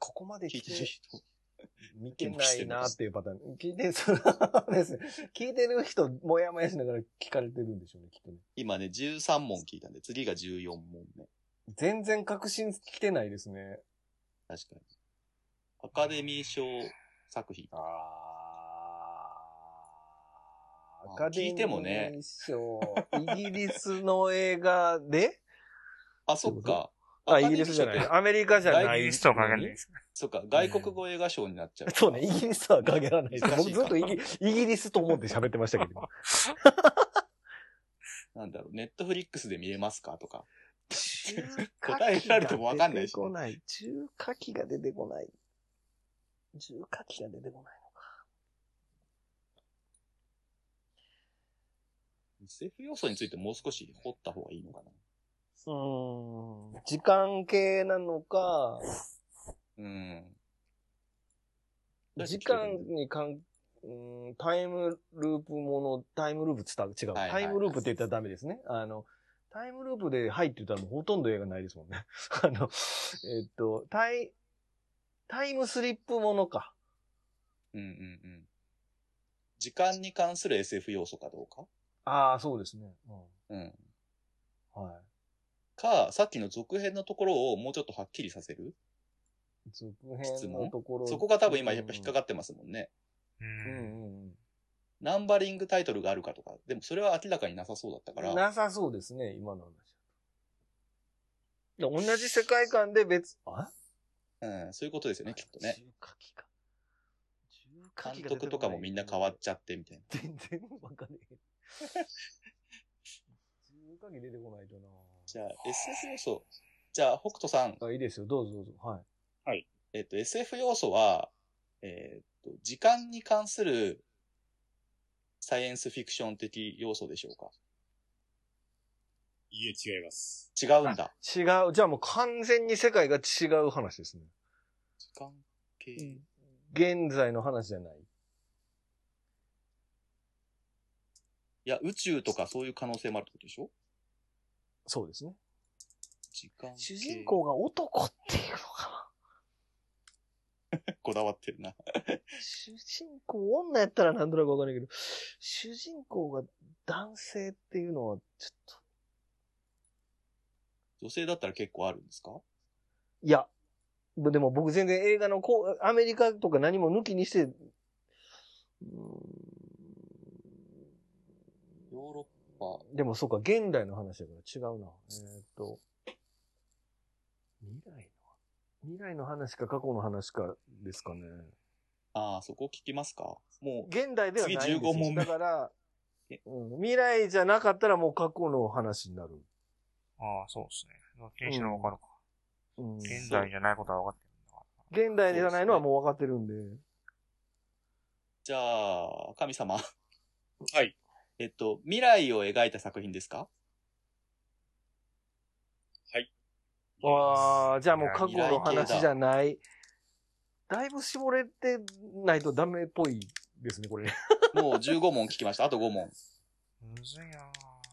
ここまで聞いてる人。 見てないなっていうパターン。聞いて、そうですね。聞いてる人、もやもやしながら聞かれてるんでしょうね、きっとね。 今ね、13問聞いたんで、次が14問目。 全然確信来てないですね。 確かに。アカデミー賞作品。 アカデミ聞いてもねー賞、イギリスの映画であ、そっか。 イギリスじゃない。アメリカじゃない。 イギリスとは限らないです。 そっか、外国語映画賞になっちゃう。 そうね、イギリスとは限らないです。 難しいか僕ずっとイギリスと思って喋ってましたけど。 なんだろう、ネットフリックスで見れますかとか。 中答えられてもわかんないし、 中華機が出てこない。中華機が出てこないのか。 SF 要素についてもう少し掘った方がいいのかな。 時間系なのか、時間にタイムループもの、タイムループって言ったら違う。タイムループって言ったらダメですね。タイムループではいって言ったらもうほとんど映画ないですもんね。タイムスリップものか。 時間に関する SF 要素かどうか。 ああ、そうですね。 はい。か、さっきの続編のところをもうちょっとはっきりさせる続編のところ。 そこが多分今やっぱ引っかかってますもんね。ナンバリングタイトルがあるかとか。でもそれは明らかになさそうだったから。 なさそうですね、今の話。同じ世界観でそういうことですよね、きっとね。監督とかもみんな変わっちゃってみたいな。 全然わかんない。中華機出てこないとな。 じゃあ、SF 要素。じゃあ、北斗さん。 いいですよ、どうぞどうぞ。はい。 はい。 SF 要素は、時間に関するサイエンスフィクション的要素でしょうか？ いえ、違います。 違うんだ。 違う。じゃあもう完全に世界が違う話ですね。 時間系。 現在の話じゃない。 いや、宇宙とかそういう可能性もあるってことでしょ？ そうですね。 時間系。 主人公が男っていうのかな。こだわってるな。 主人公女やったらなんとなくわかんないけど、主人公が男性っていうのはちょっと。 女性だったら結構あるんですか？ いや、でも僕全然映画のアメリカとか何も抜きにして、 ヨーロッパ。 でもそうか、現代の話だから違うな。未来の話か過去の話かですかね。 ああ、そこ聞きますか？もう。 現代ではないんですよ。 次15問目。 だから、未来じゃなかったらもう過去の話になる。 ああ、そうですね。どっちにわかるか。現代じゃないことは分かってるんだ。現代じゃないのはもう分かってるんで。 じゃあ、神様。 はい。 未来を描いた作品ですか？ はい。 わあ、じゃあもう過去の話じゃない。だいぶ絞れてないとダメっぽいですね、これ。 もう15問聞きました。あと5問。 むずいなぁ。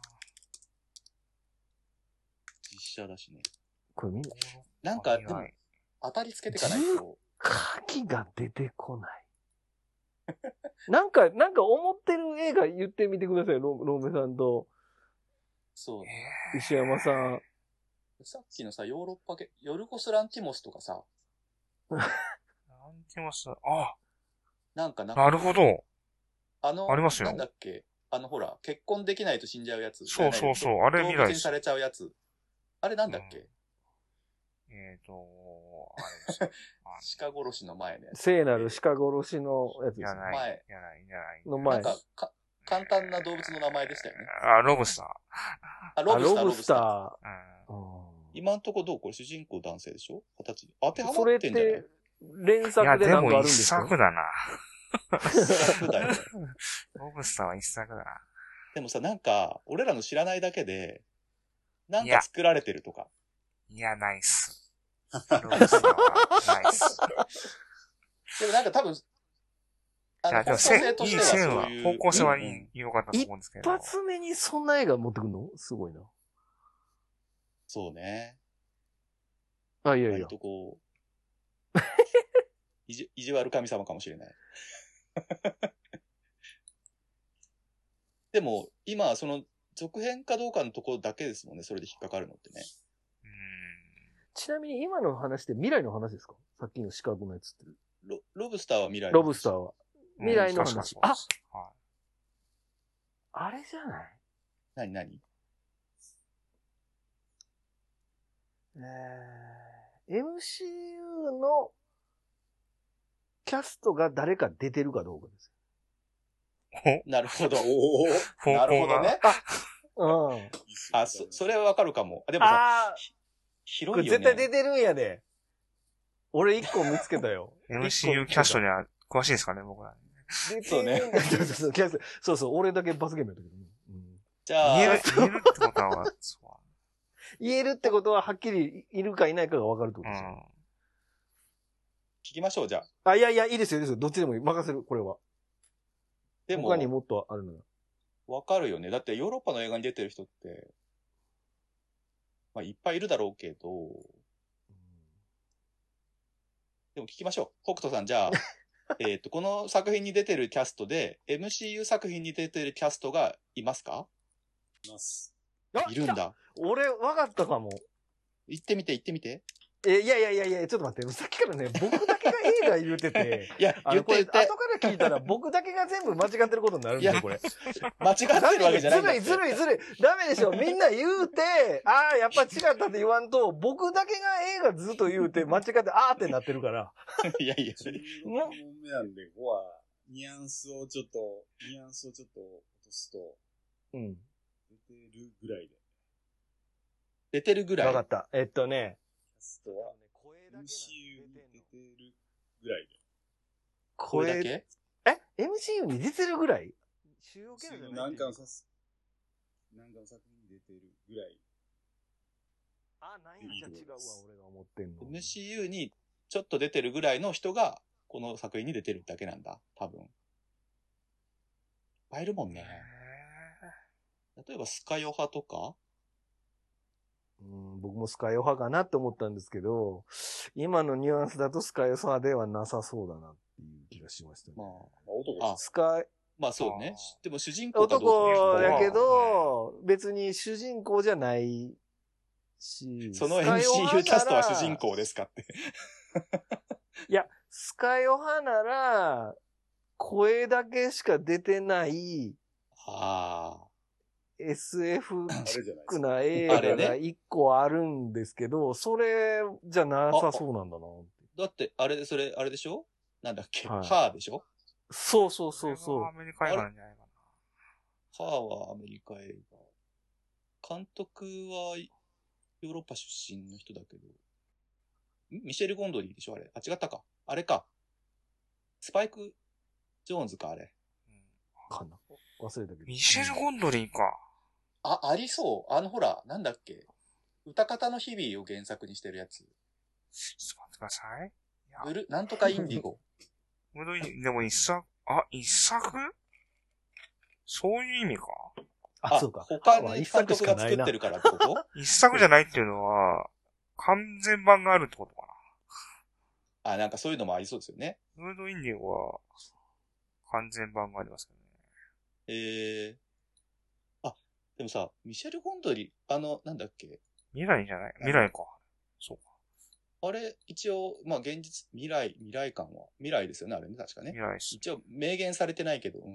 実写だしね。 これみんな。 なんか、でも、当たりつけてかないと。 重火器が出てこない。なんか思ってる映画言ってみてください、ローメさんと。 そう。 石山さん。 さっきのさ、ヨーロッパ系、ヨルゴス・ランティモスとかさ。 ランティモス、あ。 なるほど。 ありますよ。 なんだっけ、ほら、結婚できないと死んじゃうやつ。 そうそうそう、あれ未来です。 動物にされちゃうやつ。あれなんだっけ、 あれです。 鹿殺しの前のやつ。 聖なる鹿殺しのやつですね。 前。 の前。 なんか、簡単な動物の名前でしたよね。 ロブスター。 ロブスター。 今んとこどう？これ主人公男性でしょ？20歳。当てはまってんじゃない？ それって、連作でなんかあるんですか？ いや、でも一作だな。 一作だよね。 ロブスターは一作だな。 でもさ、なんか、俺らの知らないだけで、なんか作られてるとか。 いや、ナイス。ロブスターはナイス。 でもなんか多分、 でも線は、方向性はいい、良かったと思うんですけど。 一発目にそんな映画持ってくるの？すごいな。 そうね。 いやいや。 割とこう、 意地悪神様かもしれない。でも、今、その、続編かどうかのところだけですもんね、それで引っかかるのってね。 ちなみに今の話って未来の話ですか？さっきの四角のやつって。 ロブスターは未来ロブスターは。未来の話。あ、 はい、 あれじゃない？ 何 MCU のキャストが誰か出てるかどうかですよ。なるほど。 なるほどね。 うん。 それはわかるかも。でもさ、広いよね。 これ絶対出てるんやで。俺一個見つけたよ。 MCU キャストには詳しいですかね、僕ら。 そうね。 そうそう、俺だけ罰ゲームやったけどね。 じゃあ、 言えるってことは、 言えるってことははっきりいるかいないかがわかるってことですよ。 聞きましょう、じゃあ。いや、いいですよ、いいですよ。どっちでもいい。任せる、これは。 でも、 他にもっとあるのよ。 わかるよね。だってヨーロッパの映画に出てる人って、まあいっぱいいるだろうけど、でも聞きましょう。北斗さん、じゃあ、この作品に出てるキャストで、MCU 作品に出てるキャストがいますか？ います。 いるんだ。 俺、わかったかも。 行ってみて。 いや、ちょっと待って。さっきからね、僕だけが映画言うてて。 いや、言って。 後から聞いたら僕だけが全部間違ってることになるんですよ、これ。 間違ってるわけじゃないんだって。 ずるい。ダメでしょ。みんな言うて、やっぱ違ったって言わんと、僕だけが映画ずっと言うて、間違って、ってなってるから。 いや。 16問目なんで、ここは、ニュアンスをちょっと落とすと、出てるぐらいで。 出てるぐらい。 わかった。 キャストは、MCU に出てるぐらいで。 声だけ ？MCU に出てるぐらい？主要キャラじゃない？ なんかの作品に出てるぐらい。 ないんじゃ違うわ、俺が思ってんの。 MCU にちょっと出てるぐらいの人が、この作品に出てるだけなんだ。多分。いっぱいいるもんね。例えばスカヨハとか僕もスカイオ派かなって思ったんですけど、今のニュアンスだとスカイオ派ではなさそうだなっていう気がしましたね。 男スカイ、 まあそうね。でも主人公かどうか男やけど、別に主人公じゃないし。 その MCU キャストは主人公ですかって。 いや、スカイオ派なら、声だけしか出てない、SF チックな映画が一個あるんですけど、それじゃなさそうなんだな。 だって、あれでしょ？なんだっけ、ハーでしょ？ そう。 アメリカ映画なんじゃないかな。 ハーはアメリカ映画。監督はヨーロッパ出身の人だけど。ミシェル・ゴンドリーでしょあれ。違ったか。あれか。スパイク・ジョーンズか、あれ。 かな。忘れたけど。 ミシェル・ゴンドリーか。 ありそう。ほら、なんだっけ。歌方の日々を原作にしてるやつ。 ちょっと待ってください。 なんとかインディゴ。 でも一作そういう意味か。 そうか。他に監督が作ってるからってこと一作じゃないっていうのは、完全版があるってことかな。なんかそういうのもありそうですよね。 ムードインディゴは、完全版がありますけどね。 でもさ、ミシェル・ゴンドリー、なんだっけ？ 未来じゃない？未来か。そうか。 あれ、一応、まあ、現実、未来感は、未来ですよね、あれね、確かね。 未来です。 一応、明言されてないけど、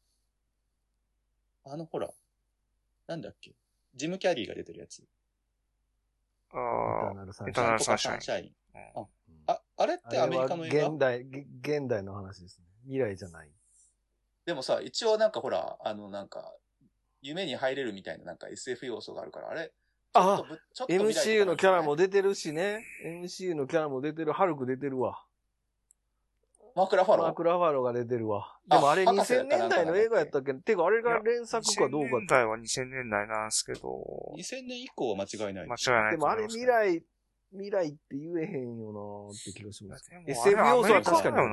ほら、なんだっけ？ジム・キャリーが出てるやつ。 エターナルサンシャイン。あれってアメリカの映画？ 現代の話ですね。未来じゃない。 でもさ、一応なんかほら、なんか、夢に入れるみたいななんか SF 要素があるから、あれちょっと MCU のキャラも出てるしね。MCU のキャラも出てる。ハルク出てるわ。 マーク・ラファローが出てるわ。でもあれ2000年代の映画やったっけ？てかあれが連作かどうか。 2000年代は2000年代なんですけど。 2000年以降は間違いない。 間違いない。 でもあれ未来って言えへんよなーって気がします。SF 要素は確かに。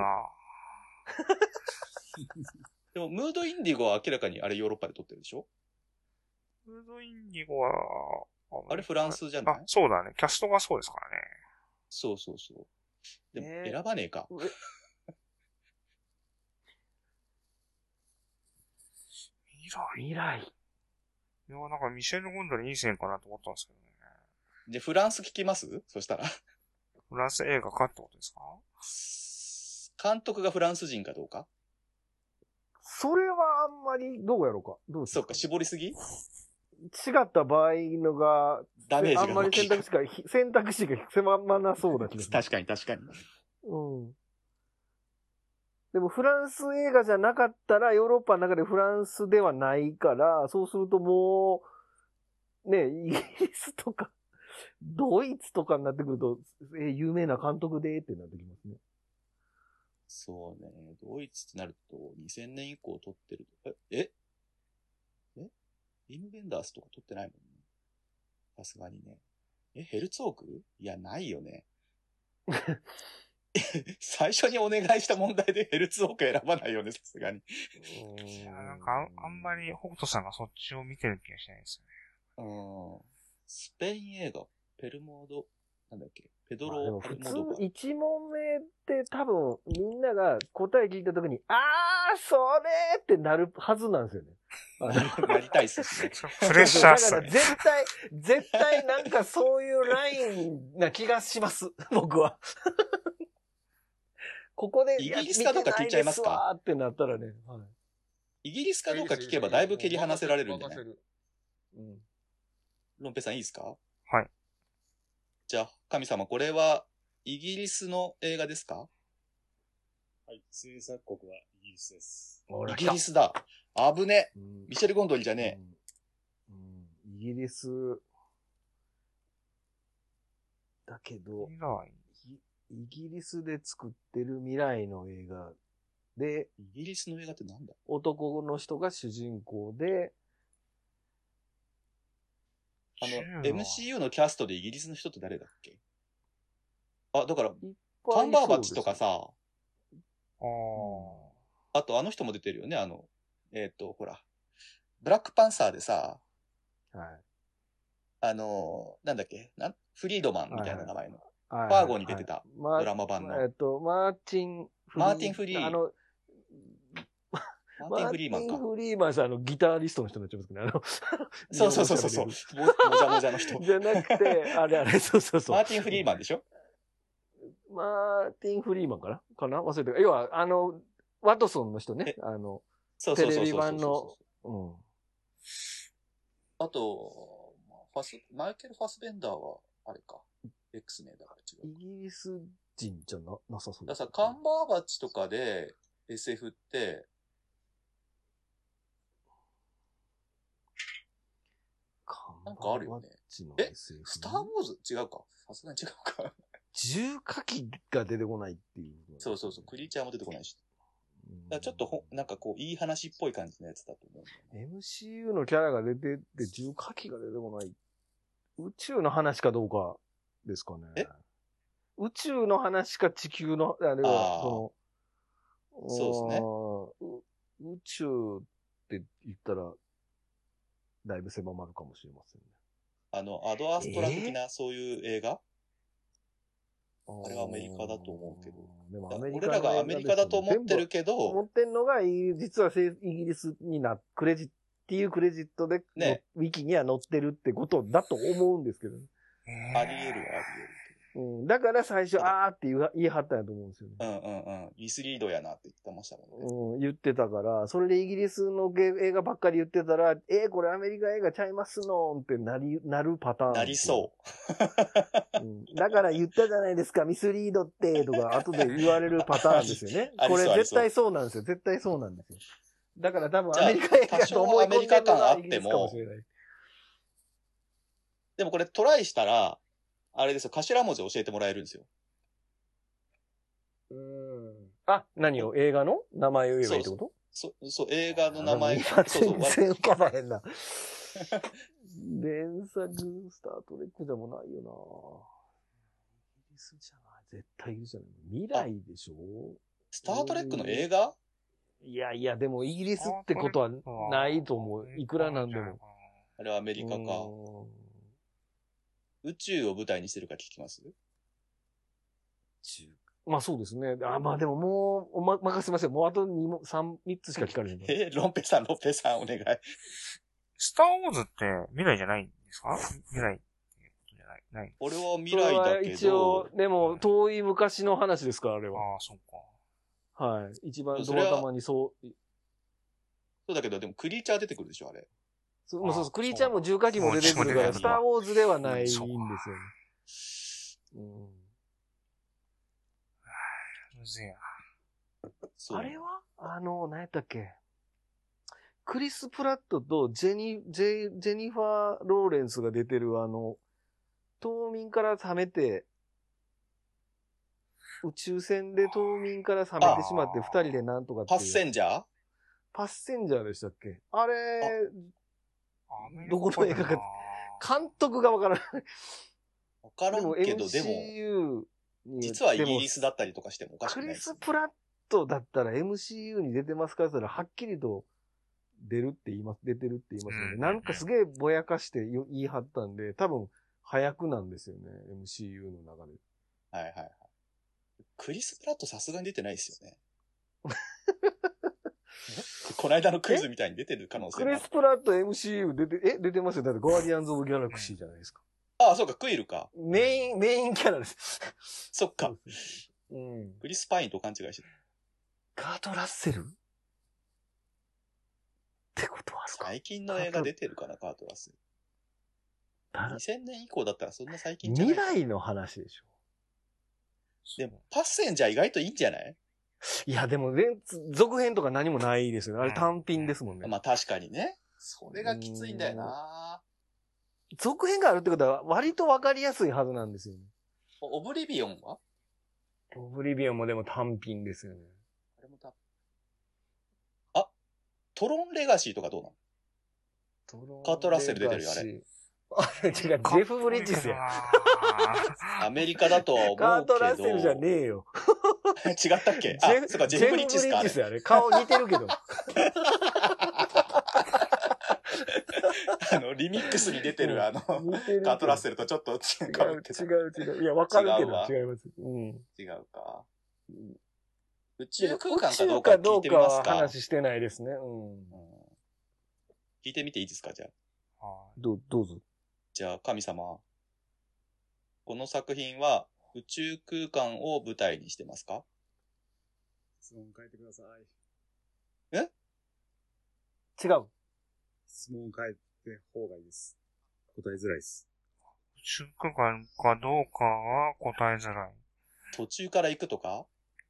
でも、ムードインディゴは明らかにあれヨーロッパで撮ってるでしょ？ ムードインディゴは、 あれフランスじゃない？ そうだね。キャストがそうですからね。 そう。 でも選ばねえか。 未来。 いや、なんかミシェル・ゴンドリいい線かなと思ったんですけどね。 で、フランス聞きますそしたら。 フランス映画かってことですか？監督がフランス人かどうか？ それはあんまり、どうやろうか。どうですか？ そうか、絞りすぎ？違った場合のが、 ダメージがあんまり選択肢が狭まなそうだけど。 確かに確かに。 うん。でもフランス映画じゃなかったら、ヨーロッパの中でフランスではないから、そうするともう、ね、イギリスとか、ドイツとかになってくると、有名な監督でってなってきますね。 そうね。ドイツってなると、2000年以降撮ってると。えリム・ベンダースとか撮ってないもんね。さすがにね。ヘルツォーク？いや、ないよね。最初にお願いした問題でヘルツォーク選ばないよね、さすがに。 いや、なんかあんまり北斗さんがそっちを見てる気がしないですね。スペイン映画、ペルモード、なんだっけ、ペドロ・普通1問目って多分みんなが答え聞いたときに、それってなるはずなんですよね。 なりたいっすね。 プレッシャーっすね。 だから絶対なんかそういうラインな気がします、僕は。ここで、 イギリスかどうか聞いちゃいますかってなったらね。はい、 イギリスかどうか聞けばだいぶ蹴り離せられるんじゃない？ロンペさんいいですか？ はい。 じゃあ、神様、これはイギリスの映画ですか？ はい、制作国はイギリスです。 イギリスだ。危ね。ミシェル・ゴンドリじゃねえ。イギリスだけど、イギリスで作ってる未来の映画で、 イギリスの映画ってなんだ？ 男の人が主人公で、 MCU のキャストでイギリスの人って誰だっけ？だから、カンバーバッチとかさ、あとあの人も出てるよね、ほら、ブラックパンサーでさ、 はい。 なんだっけフリードマンみたいな名前の。ファーゴに出てた、ドラマ版の。 マーティン・フリー。 マーティン・フリーマンか。 マーティン・フリーマンさん、ギタリストの人になっちゃいますけどね。 そう。もじゃもじゃの人。 じゃなくて、あれ、そう。 マーティン・フリーマンでしょ？ マーティン・フリーマンかな忘れてる。要は、ワトソンの人ね。テレビ版の。 あと、マイケル・ファスベンダーは、あれか。X ね、だから違う。 イギリス人じゃなさそうだからさ、カンバーバッチとかで SF って、なんかあるよね。スター・ウォーズ違うか。さすがに違うか。 重火器が出てこないっていう。 そう。クリーチャーも出てこないし。だからちょっとなんかこう、いい話っぽい感じのやつだと思う。 MCU のキャラが出てって重火器が出てこない。宇宙の話かどうかですかね。宇宙の話か地球の、あれは、 そうですね。 宇宙って言ったら、だいぶ狭まるかもしれませんね。 アドアストラ的なそういう映画、あれはアメリカだと思うけど。でも俺らがアメリカだと思ってるけど。 思ってんのが、実はイギリスにクレジっていうクレジットで、ね、ウィキには載ってるってことだと思うんですけどね。 あり得る。 だから最初、って言い張ったんやと思うんですよね。ミスリードやなって言ってましたもんね。 言ってたから、それでイギリスの映画ばっかり言ってたら、これアメリカ映画ちゃいますのってなるパターン。 なりそう。 だから言ったじゃないですか、ミスリードって、とか、後で言われるパターンですよね。これ絶対そうなんですよ。絶対そうなんですよ。だから多分アメリカ映画と思い込んでるのがイギリスかもしれない。 でもこれトライしたら、あれですよ、頭文字教えてもらえるんですよ。 何を映画の名前を言えばいいってこと？ そう、映画の名前。 全然浮かばへんな。連作、スタートレックでもないよな。イギリスじゃない。絶対イギリスじゃない。未来でしょ？ スタートレックの映画？ いや、でもイギリスってことはないと思う。いくらなんでも。 あれはアメリカか。宇宙を舞台にしてるか聞きます？ まあそうですね。まあでももう、任せましょう。もうあと3つしか聞かれへん。 ロンペさん、お願い。 スターウォーズって未来じゃないんですか？未来ってことじゃない？ない。 俺は未来だけど。 一応、でも遠い昔の話ですから、あれは。 ああ、そっか。はい。一番ドア玉にそう。 そうだけど、でもクリーチャー出てくるでしょ、あれ。 そうクリーチャーも重火器も出てくるから、スターウォーズではないんですよね。 むずいや。 あれは何やったっけ？クリス・プラットとジェニファー・ローレンスが出てる冬眠から覚めて、宇宙船で冬眠から覚めてしまって二人でなんとかっていう。 パッセンジャーでしたっけ？あれ、どこの映画か、監督がわからない。 わからんけど、でも、実はイギリスだったりとかしてもおかしくないです。 クリス・プラットだったら MCU に出てますかって言ったら、はっきりと出てるって言いますよね。なんかすげえぼやかして言い張ったんで、多分、早くなんですよね。MCU の中で。 はいはいはい。クリス・プラットさすがに出てないですよね。この間のクイズみたいに出てる可能性も。 クリス・プラット MCU 出てますよ。だってガーディアンズ・オブ・ギャラクシーじゃないですか。 ああ、そうか、クイルか。 メインキャラです。 そっか。 うん。 クリス・パインと勘違いしてた。カート・ラッセルってことはあるか。 最近の映画出てるかな、カート・ラッセル。2000年以降だったらそんな最近じゃない。 未来の話でしょ。 でも、パッセンジャー意外といいんじゃない？ いや、でも、続編とか何もないですよね。あれ単品ですもんね。 まあ確かにね。それがきついんだよな。 続編があるってことは割とわかりやすいはずなんですよね。 オブリビオンは？ オブリビオンもでも単品ですよね。 あれもトロンレガシーとかどうなの？カート・ラッセル出てるよ、あれ。 違う、ジェフ・ブリッジスや。 アメリカだとは思うけど。 カート・ラッセルじゃねえよ。 違ったっけ？そうか、ジェフ・ブリッジスか。 ジェフ・ブリッジスやね。顔似てるけど。 リミックスに出てるカート・ラッセルとちょっと違う。いや、わかるけど違います。 違うか。宇宙空間かどうか聞いてみますか？ 話してないですね。 聞いてみていいですか、じゃあ。 どうぞ。 じゃあ、神様。この作品は宇宙空間を舞台にしてますか？ 質問変えてください。 違う。 質問変えて方がいいです。答えづらいです。 宇宙空間かどうかは答えづらい。 途中から行くとか？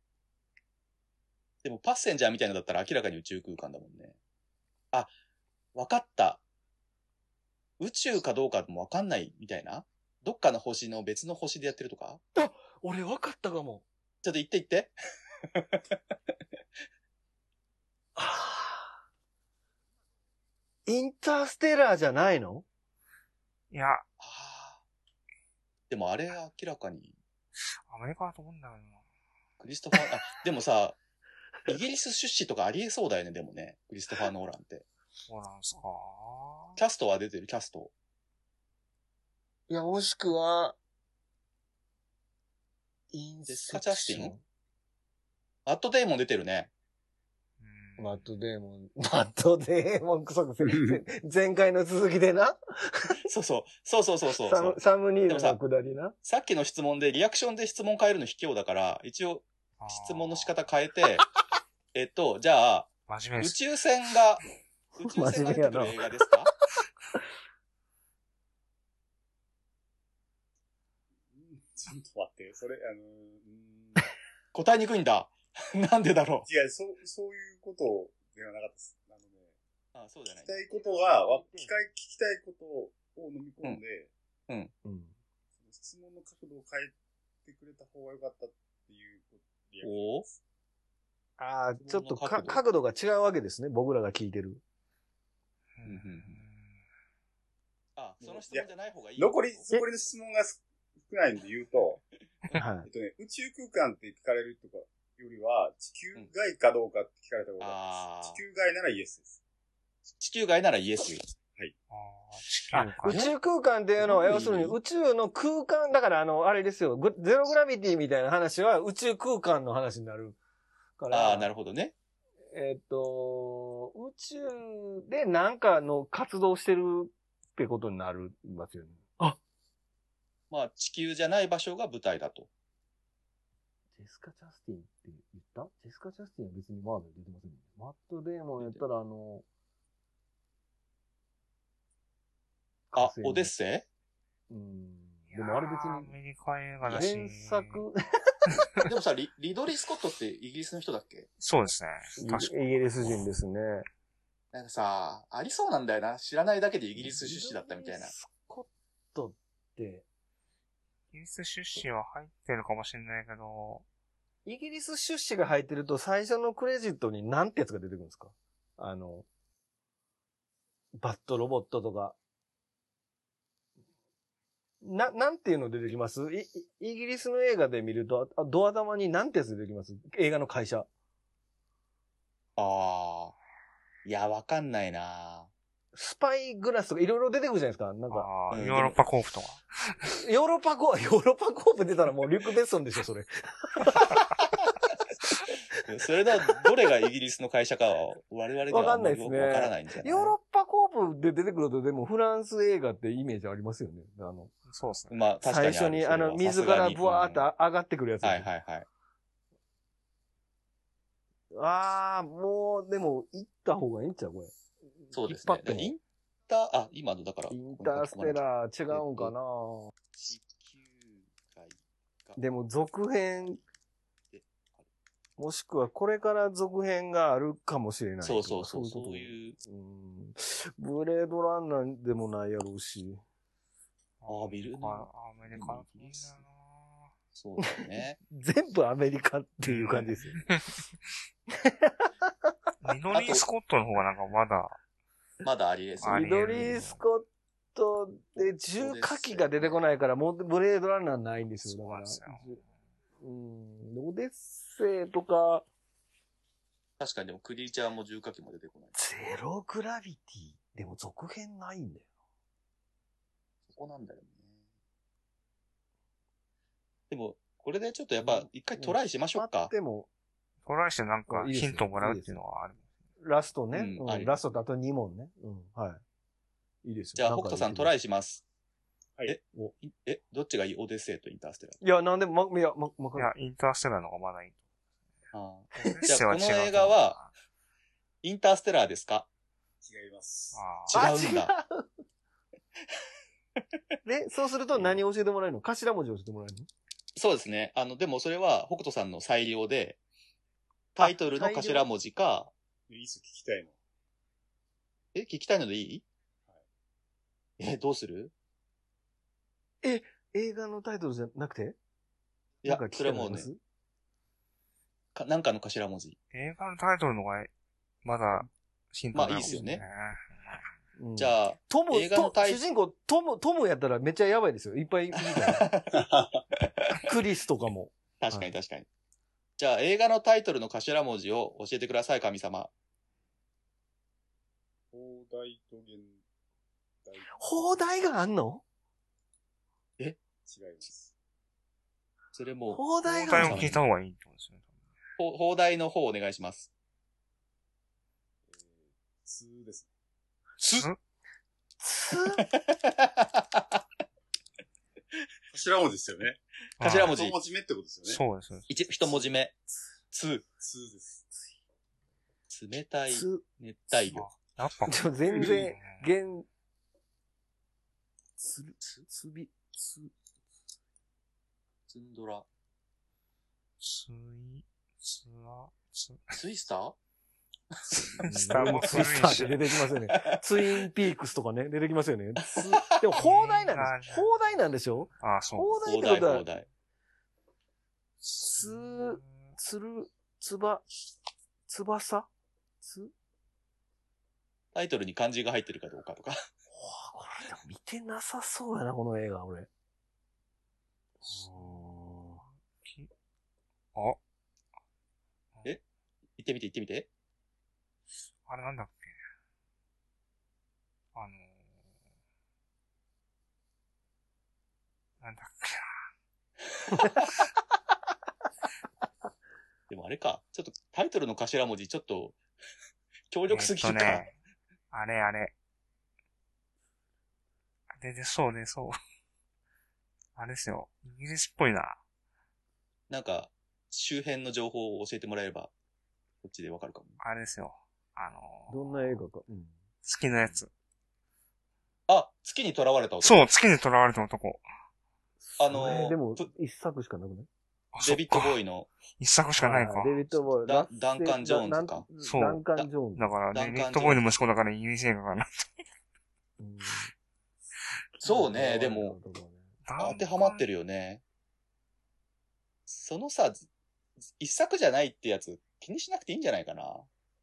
でもパッセンジャーみたいなのだったら明らかに宇宙空間だもんね。あ、わかった。宇宙かどうかもわかんないみたいな？どっかの星の別の星でやってるとか？ あ、俺わかったかも。 ちょっと言ってインターステラーじゃないの？ いや。 でもあれ明らかに。 アメリカだと思うんだよな。 クリストファー、でもさ、イギリス出身とかありえそうだよね、でもね。クリストファー・ノーランって。 そうなんすか？ キャストは出てる、キャスト。 いや、もしくは、 ジェスカ・チャスティン？マット・デーモン出てるね。 マットデーモン、クソくせ。前回の続きでな。 そう。 サムニールのくだりな。 さっきの質問でリアクションで質問変えるの卑怯だから、一応質問の仕方変えて、じゃあ、宇宙船が出てくる映画ですか？ ちょっと待って、それ、 答えにくいんだ。なんでだろう。 違う、そういうことではなかったです。 そうじゃない。 聞きたいことは、聞きたいことを飲み込んで、質問の角度を変えてくれた方が良かったっていうリアクションです。 ちょっと角度が違うわけですね。僕らが聞いてる。 その質問じゃない方がいい。 残りの質問が少ないんで言うと、宇宙空間って聞かれるとかよりは、地球外かどうかって聞かれた方が、地球外ならイエスです。 地球外ならイエス。 はい。 宇宙空間っていうのは、要するに宇宙の空間、だからあれですよ、ゼログラビティみたいな話は宇宙空間の話になるから。 ああ、なるほどね。 宇宙で何かの活動してるってことになりますよね。あ、 まあ、地球じゃない場所が舞台だと。 ジェスカ・チャスティンって言った？ジェスカ・チャスティンは別にマーベル出てませんね。マット・デーモンやったらオデッセイ？でもあれ別に。 アメリカ映画だし。 原作でもさ、リドリー・スコットってイギリスの人だっけ？ そうですね。 確かに。イギリス人ですね。 なんかさ、ありそうなんだよな。知らないだけでイギリス出身だったみたいな。 リドリー・スコットって。 イギリス出身は入ってるかもしれないけど。 イギリス出身が入ってると最初のクレジットに何てやつが出てくるんですか？バッドロボットとか。なんていうの出てきます？イギリスの映画で見ると、ドア玉になんてやつ出てきます？映画の会社。 ああ。いや、わかんないな。 スパイグラスとかいろいろ出てくるじゃないですか。なんか。 ヨーロッパコープとか。 ヨーロッパコープ出たらもうリュック・ベッソンでしょ、それ。 それだ、どれがイギリスの会社かは我々にはわかんないですね。 わからないんじゃない？ ヨーロッパコープで出てくるとでもフランス映画ってイメージありますよね。 そうですね。 まあ確かに最初に水からブワーって上がってくるやつ。 はいはいはい。 もうでも行った方がいいんちゃうこれ。 そうですね。今のだから。 インターステラー違うんかな、 地球外か。 でも続編、もしくはこれから続編があるかもしれない。 そういう。 ブレードランナーでもないやろうし。 アメリカのいいな。 そうだね。 全部アメリカっていう感じですよ。 リドリー・スコットの方がなんかまだありですよね。 リドリー・スコットで重火器が出てこないから、もうブレードランナーないんですよ。だから。オデッセイとか。 確かにでもクリーチャーも重火器も出てこない。 ゼログラビティ。でも続編ないんだよ。 そこなんだよね。でも、これでちょっとやっぱ一回トライしましょうか。 でも、 トライしてなんかヒントをもらうっていうのはある。 ラストね。ラストだと2問ね。はい。いいですよ。 じゃあ、北斗さんトライします。 はい。 どっちがいい？オデッセイとインターステラー。 いや、なんでも、 いや、インターステラーの方がまだいい。 じゃあ、この映画は、インターステラーですか？ 違います。 違うんだ。 で、そうすると何を教えてもらえるの？頭文字を教えてもらえるの？ そうですね。でもそれは、北斗さんの裁量で、タイトルの頭文字か、 いいっす、聞きたいの。 聞きたいのでいい？はい、どうする？ 映画のタイトルじゃなくて？ いや、それもね、なんかの頭文字。 映画のタイトルのが、まだ、ヒントまあいいですよね。じゃあ、映画の主人公、トムやったらめっちゃやばいですよ。いっぱいいるから。クリスとかも。 確かに確かに。じゃあ、映画のタイトルの頭文字を教えてください、神様。 放題と現代。 放題があんの？ 違います。 それも、 放題があんの？聞いた方がいいってことですね。 放題の方お願いします。 つですね。頭文字ですよね。 頭文字。 一文字目ってことですよね。 そうです。 一文字目。つです。 冷たい、熱帯魚。 やっぱ。 全然、 ツンドラ。 ツイスター？ スターもツイスターって出てきますよね。ツインピークスとかね、出てきますよね。でも放題なんです。放題なんでしょ？ ああ、そう。 放題ってことは、 放題。 翼タイトルに漢字が入ってるかどうかとか。 これでも見てなさそうやな、この映画、俺。 行ってみて。 あれなんだっけ？ なんだっでもあれか、ちょっとタイトルの頭文字ちょっと強力すぎるか。 あれ。出そう。あれですよ。イギリスっぽいな。 なんか、周辺の情報を教えてもらえれば、こっちでわかるかも。 あれですよ。 どんな映画か。うん。 月のやつ。 あ、月に囚われた男。 そう、月に囚われた男。 でも、一作しかなくない？ デビッド・ボーイの。 一作しかないか。 デビッド・ボーイ。 ダンカン・ジョーンズか。 そう。 ダンカン・ジョーンズ。 だから、デビッド・ボーイの息子だからイギリス映画かな。 そうね、でも、当てはまってるよね。そのさ、一作じゃないってやつ気にしなくていいんじゃないかな。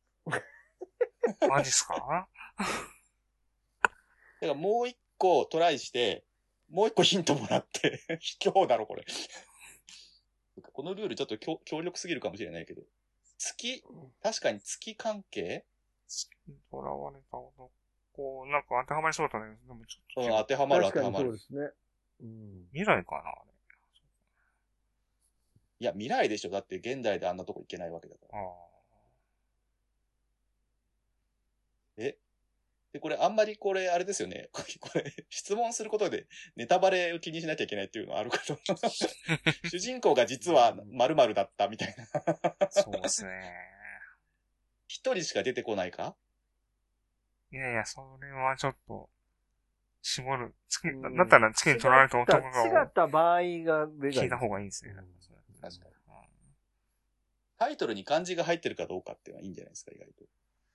マジっすか？ だからもう一個トライして、もう一個ヒントもらって、卑怯だろこれ。このルールちょっと強力すぎるかもしれないけど。確かに月関係？ 月に囚われた男。なんか当てはまりそうだね。でもちょっと。 当てはまる。 そうですね。 未来かなあれ。 いや、未来でしょ。だって現代であんなとこ行けないわけだから。で、これあんまりあれですよね。これ、質問することでネタバレを気にしなきゃいけないっていうのはあるかと。主人公が実は〇〇だったみたいな。 そうですね。 一人しか出てこないか？ いや、それはちょっと、絞る。だったら月に取られた男が。 違った場合が聞いた方がいいですね。 確かに。タイトルに漢字が入ってるかどうかっていうのはいいんじゃないですか、意外と。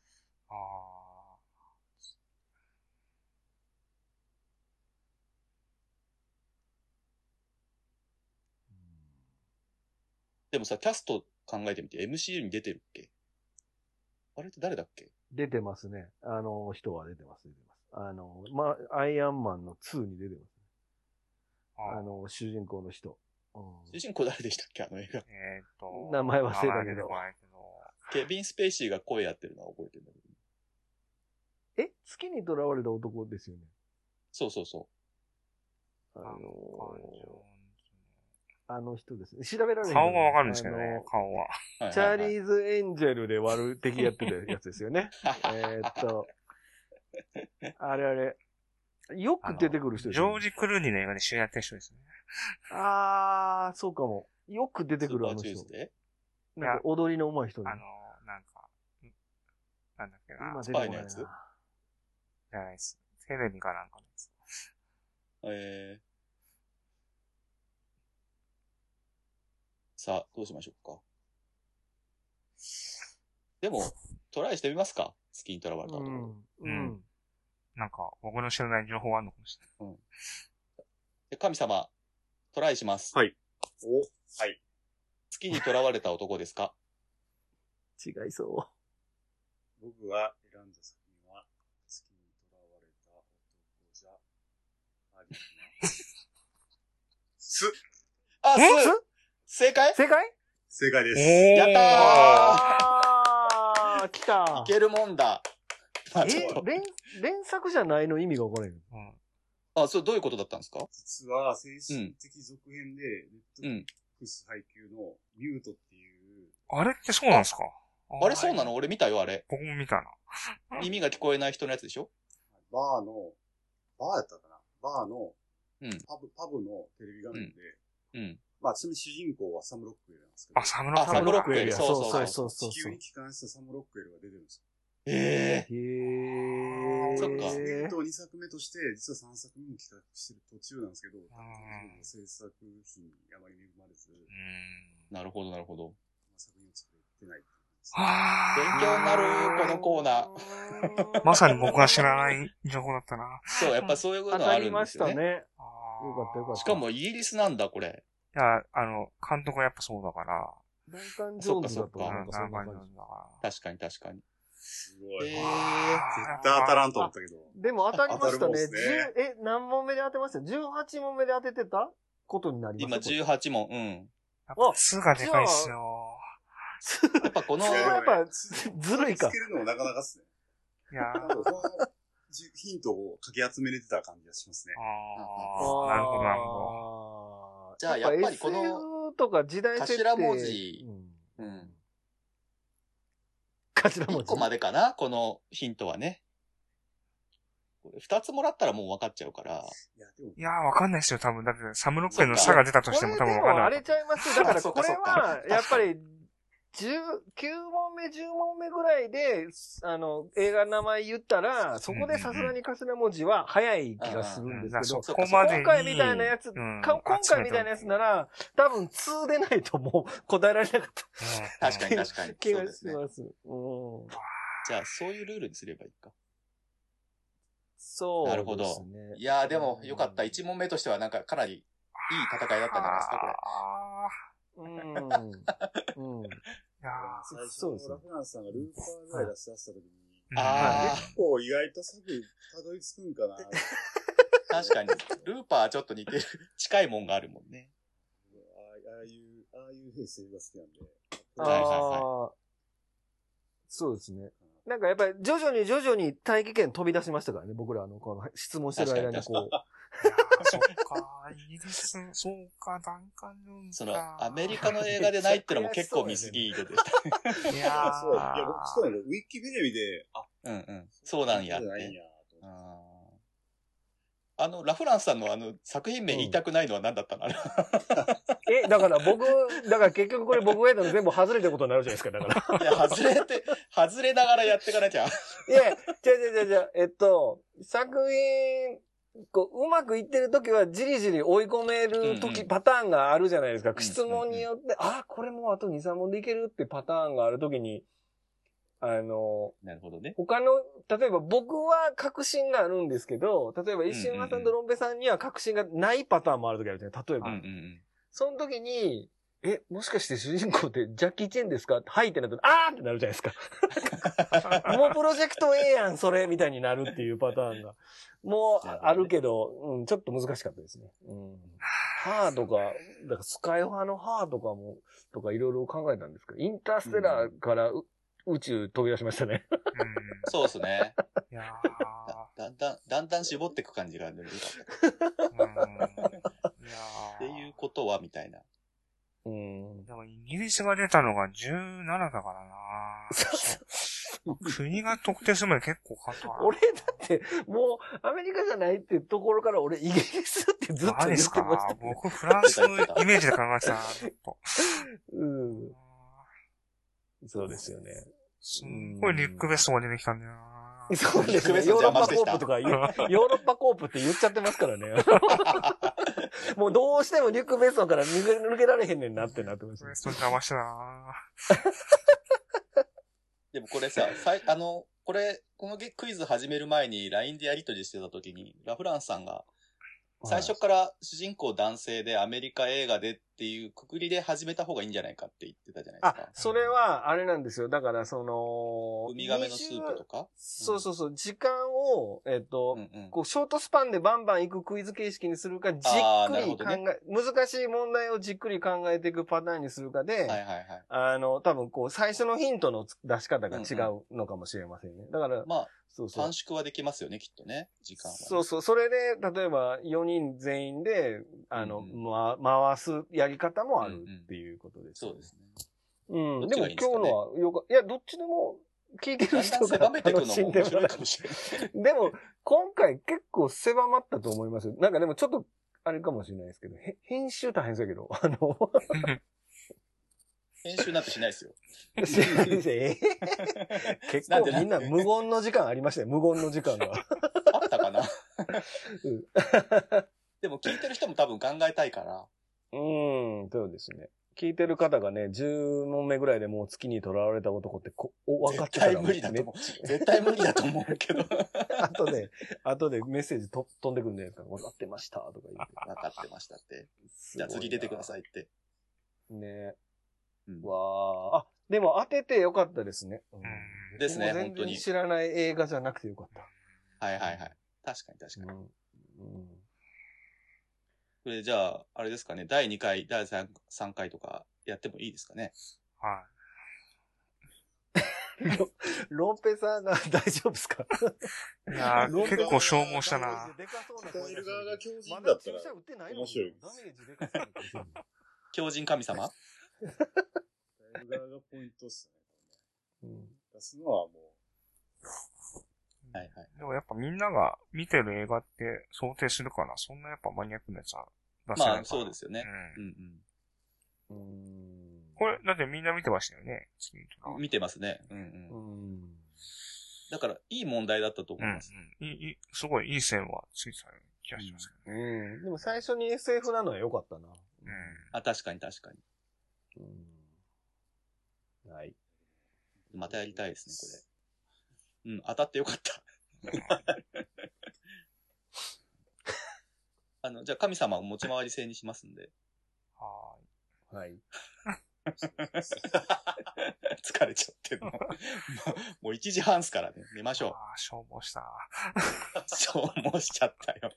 でもさ、キャスト考えてみて、MCU に出てるっけ？あれって誰だっけ？ 出てますね。人は出てます。アイアンマンの2に出てますね。主人公の人。 主人公誰でしたっけ、あの映画。 名前忘れたけど。 ケビン・スペイシーが声やってるのは覚えてるんだけど。月に囚われた男ですよね。 そう。 あの人ですね。調べられない。 顔がわかるんですけどね、顔は。 チャーリーズ・エンジェルで割る敵やってたやつですよね。あれ。よく出てくる人ですね。ジョージ・クルーニーの映画で主演やってる人ですね。 そうかも。よく出てくるあの人。なんか踊りの上手い人ね。 なんだっけな。 スパイのやつ？ じゃないです。テレビかなんかのやつ。 さあ、どうしましょうか。でも、トライしてみますか？月に囚われた男。 なんか、僕の知らない情報あるのかもしれない。 で、神様、トライします。 はい。 はい。月に囚われた男ですか？ 違いそう。 僕が選んだ作品は、月に囚われた男じゃありません。 正解正解です。 やったー来たいけるもんだ。 連作じゃないの意味が分からへん。 それどういうことだったんですか？ 実は、精神的続編で、ネットフリックス配給のミュートっていう。 あれってそうなんですか？ あれそうなの？俺見たよ、あれ。 僕も見たな。 耳が聞こえない人のやつでしょ？ バーやったかな？バーの、パブのテレビ画面で、まあ、ちなみに主人公はサム・ロックウェルなんですけど。 サム・ロックウェル。 そう。 地球に帰還したサム・ロックウェルが出てるんですよ。 そっか。 2作目として、実は3作目も企画してる途中なんですけど、制作費にあまり恵まれず。 なるほど。 作品を作れてない。 勉強になる、このコーナー。まさに僕が知らない情報だったな。 そう、やっぱそういうことあるんですよね。 当たりましたね。よかった。 しかもイギリスなんだ、これ。 いや、監督はやっぱそうだから。 ダンカン・ジョーンズだと。 確かに。 すごい。絶対当たらんと思ったけど。 でも当たりましたね。何問目で当てました ?18 問目で当ててたことになります。 今18問、 やっぱ数がでかいっすよ。 やっぱずるいか。 つけるのもなかなかっすね。 いやヒントをかき集めれてた感じがしますね。 なるほど、なるほど。じゃあ、やっぱりこの、 SF とか時代設定。 頭文字、 頭文字。 1個までかなこのヒントはね。2つもらったらもう分かっちゃうから。 いやー、分かんないですよ、多分。だって、サムロックの差が出たとしても多分分かんない。 これでもあれちゃいますよ。だからこれは、やっぱり、9問目、10問目ぐらいで、映画の名前言ったら、そこでさすがに頭文字は早い気がするんですけど、今回みたいなやつ、今回みたいなやつなら、多分2でないともう答えられなかった。 確かに確かに。 気がします。 じゃあ、そういうルールにすればいいか。 そうですね。 なるほど。いやー、でも、よかった。1問目としては、なんか、かなりいい戦いだったんじゃないですか、これ。 いや最初のラフランスさんがルーパーぐらい出した時に、結構意外とすぐたどり着くんかな。 確かに。ルーパーちょっと似てる、近いもんがあるもんね。 ああいう平成が好きなんで。 そうですね。なんかやっぱり徐々に大気圏飛び出しましたからね、僕らこの質問してる間にこう。 そっか、イギリス、そうか、ダンカン・ジョーンズか。 その、アメリカの映画でないってのも結構ミスリードでした。 いやー、そう。いや、僕、そうなんだ。ウィキペディア見て、 そうなんやって。ラフランスさんの作品名言いたくないのは何だったのだから結局これ僕がやったの全部外れてることになるじゃないですか、だから。 いや、外れながらやっていかなきゃ。 いや、違う、作品、うまくいってる時はじりじり追い込めるパターンがあるじゃないですか。質問によって、これもうあと2、3問でいけるってパターンがある時に、 なるほどね。 他の、例えば僕は確信があるんですけど、例えば石山さんとロンペさんには確信がないパターンもある時あるじゃない例えば。その時に、もしかして主人公ってジャッキー・チェンですかはいってなったら、ってなるじゃないですか。もうプロジェクト A やん、それみたいになるっていうパターンが。もうあるけど、ちょっと難しかったですね。ハーとか、だからスカイファのハーとかいろいろ考えたんですけど、インターステラーから宇宙飛び出しましたね。 そうですね。 いやだんだん絞っていく感じが出るかった。っていうことは、みたいな。 でもイギリスが出たのが17だからな国が特定するまで結構かかったな。 俺だって、もうアメリカじゃないってところから俺イギリスってずっと言ってました。 何ですか僕フランスのイメージで考えてたな、ずっと。 そうですよね。 すんごいリュックベストが出てきたんだよなそうですね。ヨーロッパコープとか、ヨーロッパコープって言っちゃってますからね。もうどうしてもリュックベストから抜けられへんねんなってなってました。 ベスト邪魔したなでもこれさ、このクイズ始める前に LINE でやりとりしてた時に、ラフランスさんが、最初から主人公男性でアメリカ映画でっていうくくりで始めた方がいいんじゃないかって言ってたじゃないですか。 それはあれなんですよ。だからウミガメのスープとかそう、時間を、こうショートスパンでバンバン行くクイズ形式にするか、じっくり難しい問題をじっくり考えていくパターンにするかで、多分こう最初のヒントの出し方が違うのかもしれませんね。だから、 短縮はできますよね、きっとね、時間は、ね。 そう。それで、例えば4人全員で、回すやり方もあるっていうことです、 そうですね。 でも今日のは、いや、どっちでも聞いてる人が楽しんでもらえるかもしれない。でも、今回結構狭まったと思いますよ。なんかでもちょっと、あれかもしれないですけど、編集大変そうやけど、 編集なんてしないですよ。 結構みんな無言の時間ありましたよ、無言の時間が。 あったかなでも聞いてる人も多分考えたいから。 そうですね。聞いてる方がね、10問目ぐらいでもう月にとらわれた男って分かってたら、 絶対無理だと思う。絶対無理だと思うけど。 後でメッセージ飛んでくるんじゃないですか。分かってましたとか言って。 分かってましたって。じゃあ次出てくださいって。 ね。でも当ててよかったですね。 ですね、本当に。 全然知らない映画じゃなくてよかった。 はい。確かに。それじゃあ、あれですかね、第2回、第3回とかやってもいいですかね。 はロンペさんが大丈夫ですか？ いやー、結構消耗したな。 鍛える側が強靭だったら面白い。 強靭神様？ 鍛える側がポイントっすね。出すのはもう。 はいはい。 でもやっぱみんなが見てる映画って想定するから、そんなやっぱマニアックなやつは出せないから。 まあそうですよね。 これ、だってみんな見てましたよね。 見てますね。だから、いい問題だったと思います。 すごいいい線はついてた気がしますけどね。 でも最初に SF なのは良かったな。 あ、確かに確かに。 はい。 またやりたいですね、これ。当たってよかった。じゃあ神様を持ち回り制にしますんで。 はい。 疲れちゃってるの。もう1時半っすからね。寝ましょう。 消耗した。 消耗しちゃったよ。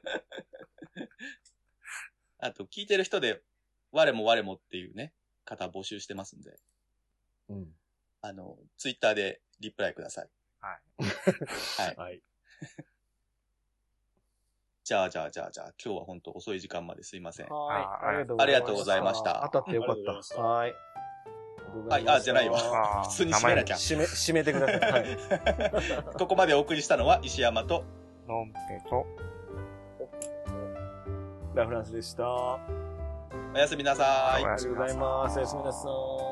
あと、聞いてる人で、我も我もっていうね、方募集してますんで。ツイッターでリプライください。 はい。 はい。じゃあ、今日は本当遅い時間まですいません。 はい。 ありがとうございました。 当たってよかった。はい。 はい、じゃないわ。普通に締めなきゃ。 締めてください。はい。 ここまでお送りしたのは石山と、 のんぺと、 ラフランスでした。 おやすみなさい。 ありがとうございます。おやすみなさい。